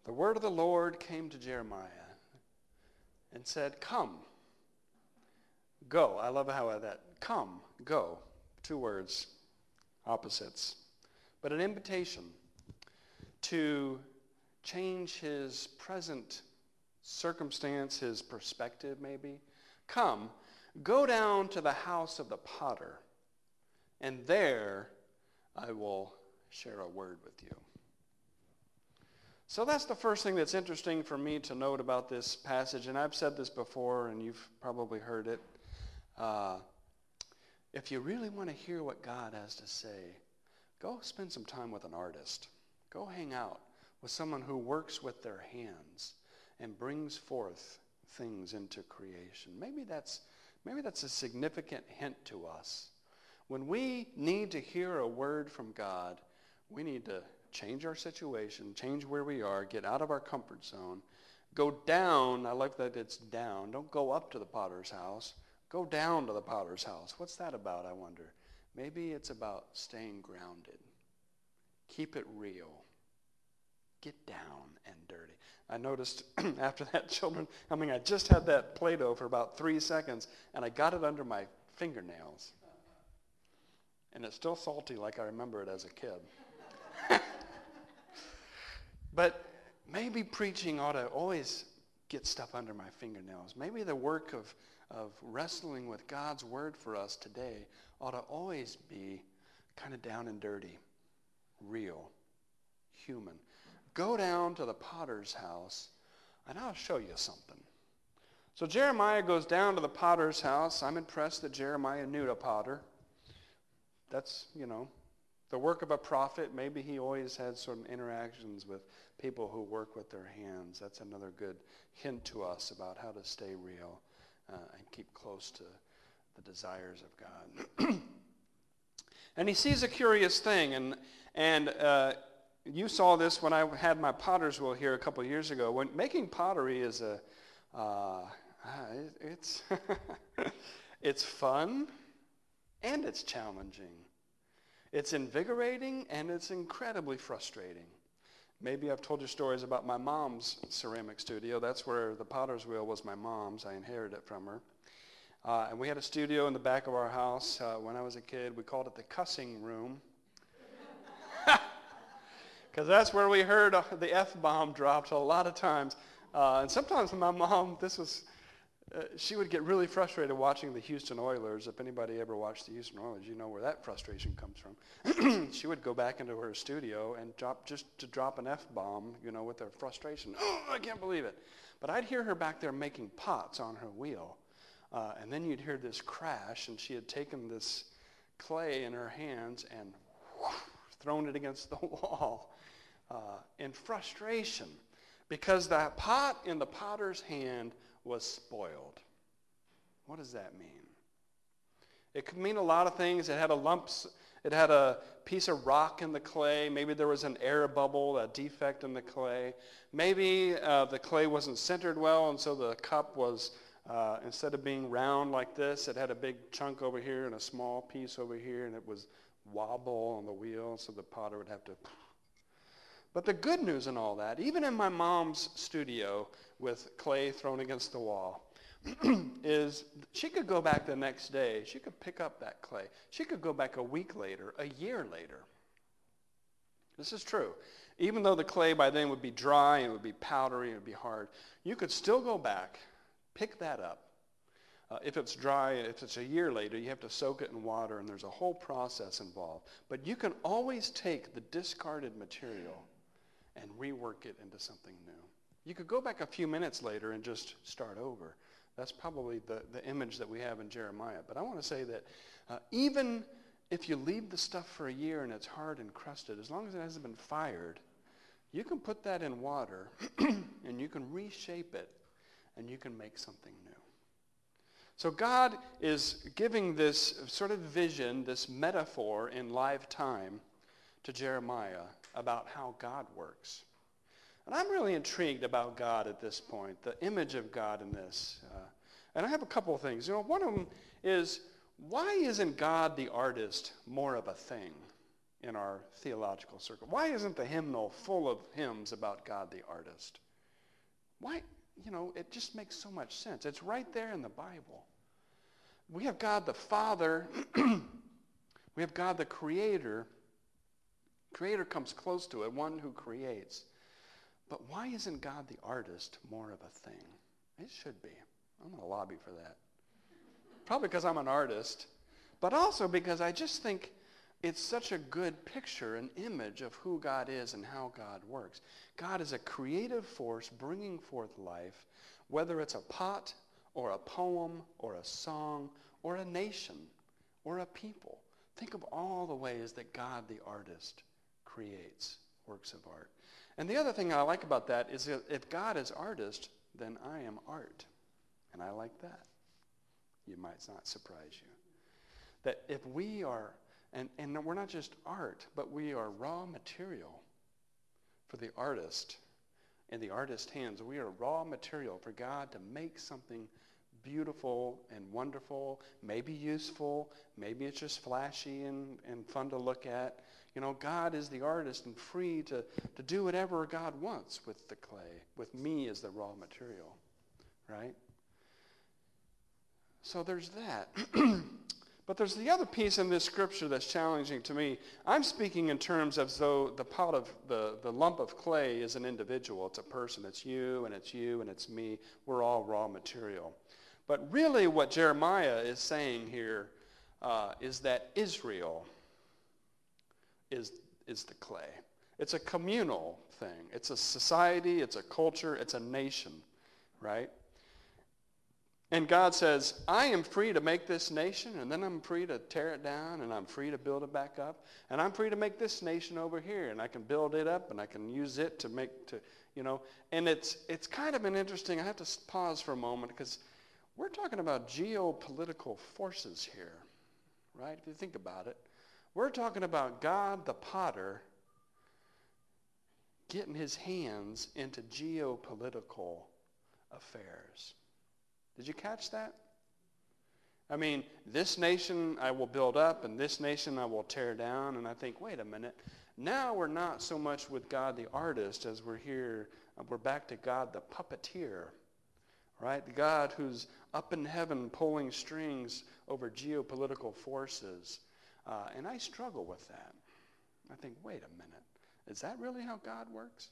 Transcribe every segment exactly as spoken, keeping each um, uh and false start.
the word of the Lord came to Jeremiah and said, come, go. I love how that, come, go. Two words, opposites. But an invitation to change his present circumstance, his perspective maybe. Come, go down to the house of the potter, and there I will share a word with you. So that's the first thing that's interesting for me to note about this passage, and I've said this before, and you've probably heard it. Uh, if you really want to hear what God has to say, go spend some time with an artist. Go hang out with someone who works with their hands and brings forth things into creation. Maybe that's, maybe that's a significant hint to us. When we need to hear a word from God, we need to change our situation, change where we are, get out of our comfort zone, go down. I like that it's down. Don't go up to the potter's house. Go down to the potter's house. What's that about, I wonder? Maybe it's about staying grounded. Keep it real. Get down and dirty. I noticed after that, children, I mean, I just had that Play-Doh for about three seconds, and I got it under my fingernails. And it's still salty like I remember it as a kid. But maybe preaching ought to always get stuff under my fingernails. Maybe the work of, of wrestling with God's word for us today ought to always be kind of down and dirty, real, human. Go down to the potter's house, and I'll show you something. So Jeremiah goes down to the potter's house. I'm impressed that Jeremiah knew a potter. That's, you know, the work of a prophet. Maybe he always had some interactions with people who work with their hands. That's another good hint to us about how to stay real uh, and keep close to the desires of God. And he sees a curious thing, and and uh, you saw this when I had my potter's wheel here a couple of years ago. When making pottery is a, uh, it's it's fun and it's challenging. It's invigorating and it's incredibly frustrating. Maybe I've told you stories about my mom's ceramic studio. That's where the potter's wheel was my mom's. I inherited it from her. Uh, and we had a studio in the back of our house uh, when I was a kid. We called it the cussing room. Because that's where we heard uh, the F-bomb dropped a lot of times. Uh, and sometimes my mom, this was, uh, she would get really frustrated watching the Houston Oilers. If anybody ever watched the Houston Oilers, you know where that frustration comes from. She would go back into her studio and drop just to drop an F-bomb, you know, with her frustration. Oh, I can't believe it. But I'd hear her back there making pots on her wheel. Uh, and then you'd hear this crash, and she had taken this clay in her hands and whoosh, thrown it against the wall. Uh, in frustration, because that pot in the potter's hand was spoiled. What does that mean? It could mean a lot of things. It had a lump, it had a piece of rock in the clay. Maybe there was an air bubble, a defect in the clay. Maybe uh, the clay wasn't centered well, and so the cup was, uh, instead of being round like this, it had a big chunk over here and a small piece over here, and it was wobble on the wheel, so the potter would have to. But the good news in all that, even in my mom's studio with clay thrown against the wall, is she could go back the next day. She could pick up that clay. She could go back a week later, a year later. This is true. Even though the clay by then would be dry and it would be powdery and it would be hard, you could still go back, pick that up. Uh, if it's dry, if it's a year later, you have to soak it in water, and there's a whole process involved. But you can always take the discarded material and rework it into something new. You could go back a few minutes later and just start over. That's probably the, the image that we have in Jeremiah. But I want to say that uh, even if you leave the stuff for a year and it's hard and crusted, as long as it hasn't been fired, you can put that in water and you can reshape it and you can make something new. So God is giving this sort of vision, this metaphor in live time to Jeremiah about how God works. And I'm really intrigued about God at this point, the image of God in this. Uh, and I have a couple of things. You know, one of them is, why isn't God the artist more of a thing in our theological circle? Why isn't the hymnal full of hymns about God the artist? Why? You know, it just makes so much sense. It's right there in the Bible. We have God the Father. We have God the Creator. Creator comes close to it, one who creates. But why isn't God the artist more of a thing? It should be. I'm going to lobby for that. Probably because I'm an artist, but also because I just think it's such a good picture, an image of who God is and how God works. God is a creative force bringing forth life, whether it's a pot or a poem or a song or a nation or a people. Think of all the ways that God the artist creates works of art. And the other thing I like about that is that if God is artist, then I am art. And I like that. You might not surprise you. That if we are, and, and we're not just art, but we are raw material for the artist. In the artist's hands, we are raw material for God to make something beautiful and wonderful, maybe useful, maybe it's just flashy and, and fun to look at. You know, God is the artist and free to, to do whatever God wants with the clay, with me as the raw material, right? So there's that. But there's the other piece in this scripture that's challenging to me. I'm speaking in terms as though the pot of, the, the lump of clay is an individual. It's a person. It's you and it's you and it's me. We're all raw material. But really what Jeremiah is saying here uh, is that Israel is, is the clay. It's a communal thing. It's a society. It's a culture. It's a nation, right? And God says, I am free to make this nation, and then I'm free to tear it down, and I'm free to build it back up. And I'm free to make this nation over here, and I can build it up, and I can use it to make, to, you know. And it's it's kind of an interesting, I have to pause for a moment, because we're talking about geopolitical forces here, right? If you think about it. We're talking about God the potter getting his hands into geopolitical affairs. Did you catch that? I mean, this nation I will build up, and this nation I will tear down. And I think, wait a minute. Now we're not so much with God the artist as we're here. We're back to God the puppeteer, right? The God who's up in heaven pulling strings over geopolitical forces. Uh, and I struggle with that. I think, wait a minute. Is that really how God works?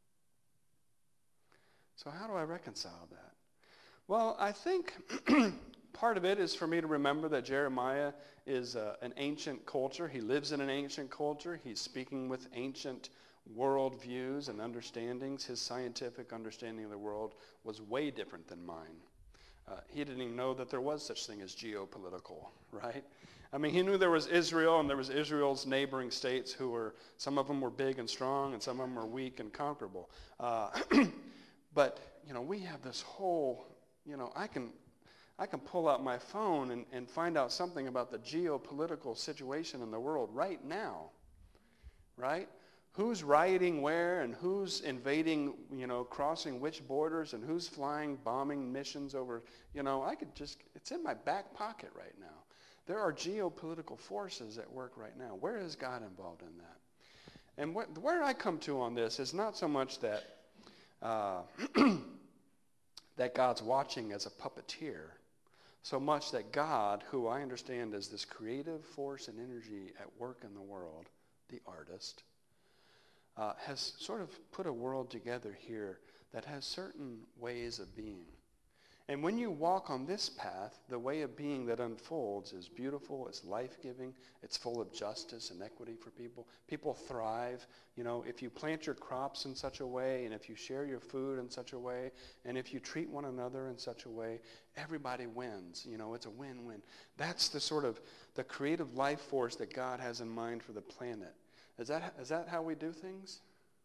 So how do I reconcile that? Well, I think part of it is for me to remember that Jeremiah is uh, an ancient culture. He lives in an ancient culture. He's speaking with ancient world views and understandings. His scientific understanding of the world was way different than mine. Uh, he didn't even know that there was such thing as geopolitical, right? I mean, he knew there was Israel, and there was Israel's neighboring states who were, some of them were big and strong, and some of them were weak and conquerable. Uh, but, you know, we have this whole... You know, I can I can pull out my phone and, and find out something about the geopolitical situation in the world right now, right? Who's rioting where and who's invading, you know, crossing which borders and who's flying bombing missions over, you know, I could just, it's in my back pocket right now. There are geopolitical forces at work right now. Where is God involved in that? And what, where I come to on this is not so much that... Uh, that God's watching as a puppeteer, so much that God, who I understand as this creative force and energy at work in the world, the artist, uh, has sort of put a world together here that has certain ways of being. And when you walk on this path, the way of being that unfolds is beautiful, it's life-giving, it's full of justice and equity for people. People thrive. You know, if you plant your crops in such a way, and if you share your food in such a way, and if you treat one another in such a way, everybody wins. You know, it's a win-win. That's the sort of the creative life force that God has in mind for the planet. Is that, is that how we do things?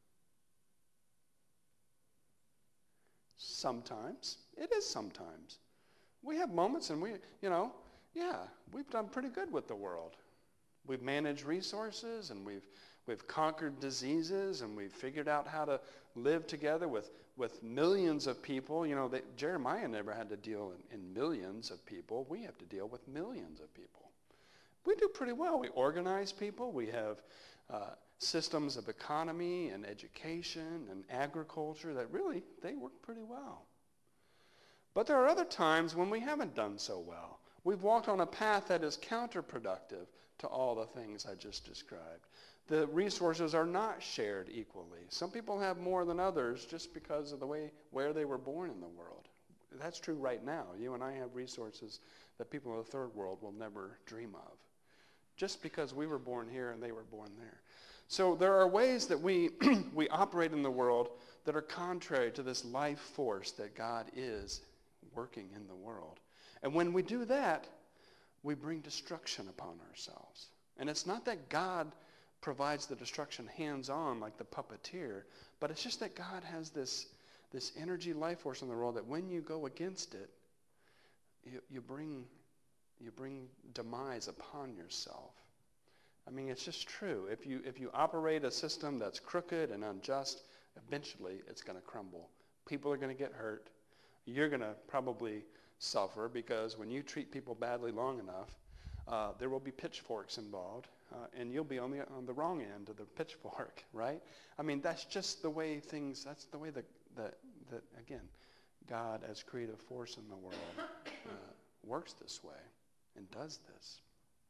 Sometimes. It is sometimes. We have moments and we, you know, yeah, we've done pretty good with the world. We've managed resources and we've we've conquered diseases and we've figured out how to live together with, with millions of people. You know, they, Jeremiah never had to deal in, in millions of people. We have to deal with millions of people. We do pretty well. We organize people. We have uh, systems of economy and education and agriculture that really, they work pretty well. But there are other times when we haven't done so well. We've walked on a path that is counterproductive to all the things I just described. The resources are not shared equally. Some people have more than others just because of the way where they were born in the world. That's true right now. You and I have resources that people in the third world will never dream of, just because we were born here and they were born there. So there are ways that we we operate in the world that are contrary to this life force that God is working in the world. And when we do that, we bring destruction upon ourselves. And it's not that God provides the destruction hands-on like the puppeteer, but it's just that God has this, this energy life force in the world that when you go against it, you, you bring you bring demise upon yourself. I mean, it's just true. If you if you operate a system that's crooked and unjust, eventually it's going to crumble. People are going to get hurt. You're going to probably suffer because when you treat people badly long enough, uh, there will be pitchforks involved, uh, and you'll be on the on the wrong end of the pitchfork, right? I mean, that's just the way things. That's the way that that that again, God as creative force in the world uh, works this way and does this.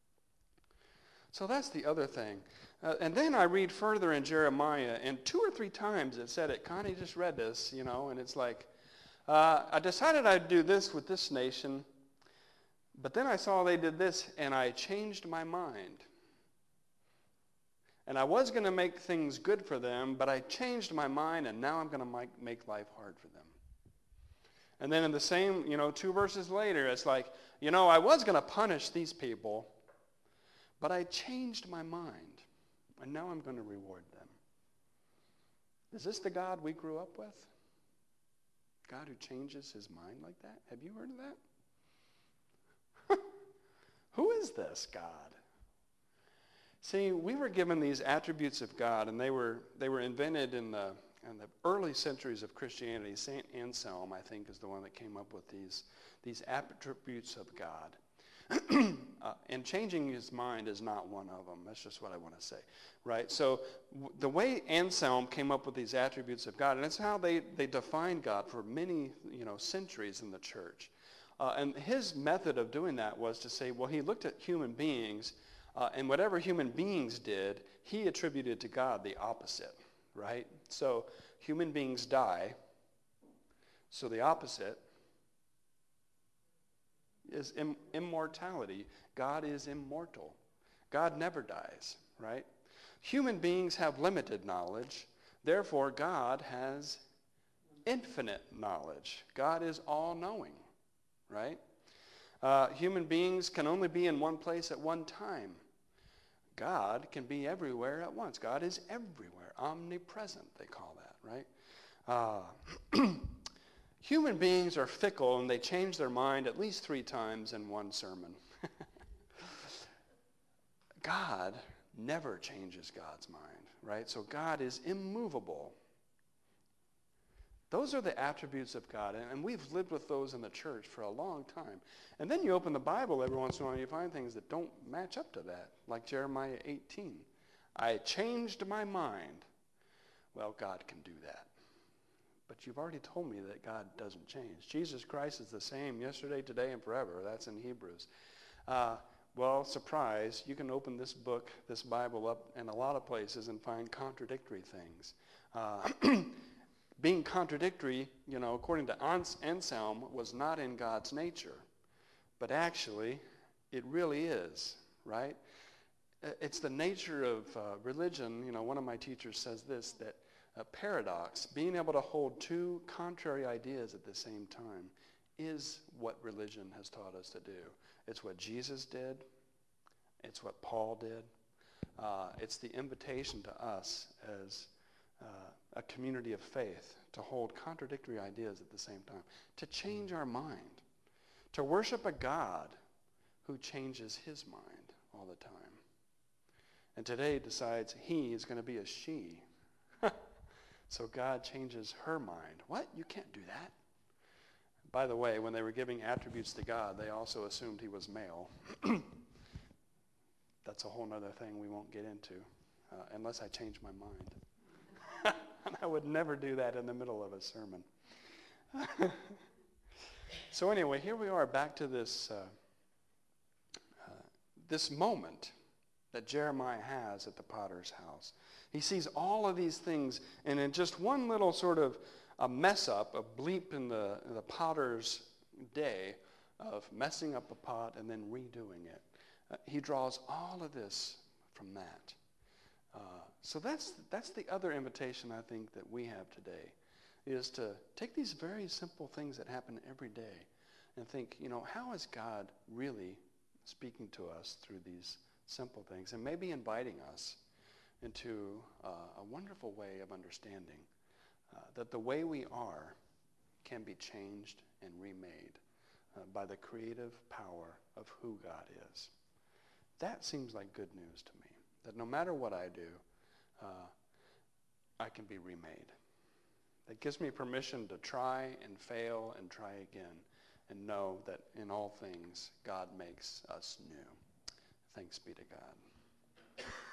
So that's the other thing. Uh, and then I read further in Jeremiah, and two or three times it said it. Connie just read this, you know, and it's like, uh, I decided I'd do this with this nation, but then I saw they did this, and I changed my mind. And I was going to make things good for them, but I changed my mind, and now I'm going to make life hard for them. And then in the same, you know, two verses later, it's like, you know, I was going to punish these people, but I changed my mind, and now I'm going to reward them. Is this the God we grew up with? God who changes his mind like that? Have you heard of that? Who is this God? See, we were given these attributes of God, and they were they were invented in the in the early centuries of Christianity. Saint Anselm, I think, is the one that came up with these these attributes of God. uh, and changing his mind is not one of them. That's just what I want to say, right? So w- the way Anselm came up with these attributes of God, and it's how they, they defined God for many, you know, centuries in the church. Uh, and his method of doing that was to say, well, he looked at human beings, uh, and whatever human beings did, he attributed to God the opposite, right? So human beings die, so the opposite is Im- immortality. God is immortal. God never dies, right? Human beings have limited knowledge. Therefore, God has infinite knowledge. God is all-knowing, right? Uh, human beings can only be in one place at one time. God can be everywhere at once. God is everywhere. Omnipresent, they call that, right? Uh, Human beings are fickle, and they change their mind at least three times in one sermon. God never changes God's mind, right? So God is immovable. Those are the attributes of God, and we've lived with those in the church for a long time. And then you open the Bible every once in a while, and you find things that don't match up to that, like Jeremiah eighteen. I changed my mind. Well, God can do that. But you've already told me that God doesn't change. Jesus Christ is the same yesterday, today, and forever. That's in Hebrews. Uh, well, surprise, you can open this book, this Bible up in a lot of places and find contradictory things. Uh, being contradictory, you know, according to Ans- Anselm, was not in God's nature. But actually, it really is, right? It's the nature of uh, religion. You know, one of my teachers says this, that a paradox, being able to hold two contrary ideas at the same time, is what religion has taught us to do. It's what Jesus did. It's what Paul did. Uh, it's the invitation to us as uh, a community of faith to hold contradictory ideas at the same time, to change our mind, to worship a God who changes his mind all the time. And today decides he is going to be a she. So God changes her mind. What? You can't do that. By the way, when they were giving attributes to God, they also assumed he was male. That's a whole other thing we won't get into. uh, unless I change my mind. And I would never do that in the middle of a sermon. So anyway, here we are back to this, uh, uh, this moment that Jeremiah has at the potter's house. He sees all of these things, and in just one little sort of a mess up, a bleep in the, in the potter's day of messing up a pot and then redoing it, uh, he draws all of this from that. Uh, so that's that's the other invitation I think that we have today, is to take these very simple things that happen every day and think, you know, how is God really speaking to us through these simple things, and maybe inviting us into uh, a wonderful way of understanding uh, that the way we are can be changed and remade uh, by the creative power of who God is. That seems like good news to me, that no matter what I do, uh, I can be remade. That gives me permission to try and fail and try again and know that in all things God makes us new. Thanks be to God.